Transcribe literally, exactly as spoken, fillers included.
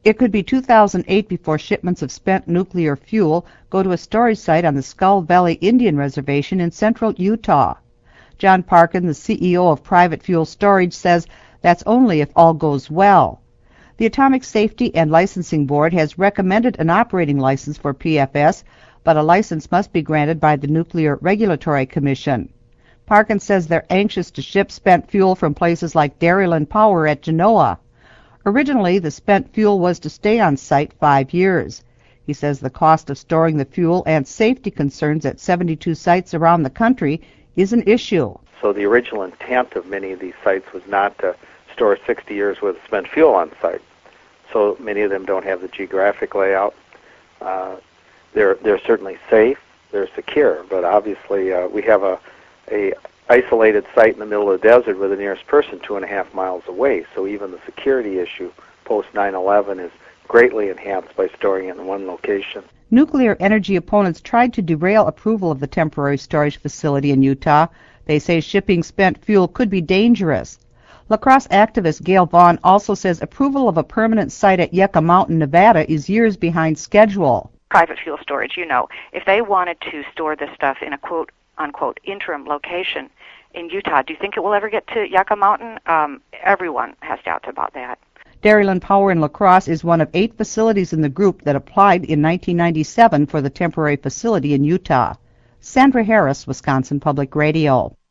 It could be two thousand eight before shipments of spent nuclear fuel go to a storage site on the Skull Valley Indian Reservation in central Utah. John Parkin, the C E O of Private Fuel Storage, says that's only if all goes well. The Atomic Safety and Licensing Board has recommended an operating license for P F S, but a license must be granted by the Nuclear Regulatory Commission. Parkin says they're anxious to ship spent fuel from places like Dairyland Power at Genoa. Originally, the spent fuel was to stay on site five years. He says the cost of storing the fuel and safety concerns at seventy-two sites around the country is an issue. So the original intent of many of these sites was not to store sixty years worth of spent fuel on site. So many of them don't have the geographic layout. Uh, they're they're certainly safe, they're secure, but obviously uh, we have a a isolated site in the middle of the desert with the nearest person two and a half miles away. So even the security issue post nine eleven is greatly enhanced by storing it in one location. Nuclear energy opponents tried to derail approval of the temporary storage facility in Utah. They say shipping spent fuel could be dangerous. La Crosse activist Gail Vaughn also says approval of a permanent site at Yucca Mountain, Nevada is years behind schedule. Private fuel storage, you know, if they wanted to store this stuff in a quote unquote interim location in Utah, do you think it will ever get to Yucca Mountain? Um, everyone has doubts about that. Dairyland Power in La Crosse is one of eight facilities in the group that applied in nineteen ninety-seven for the temporary facility in Utah. Sandra Harris, Wisconsin Public Radio.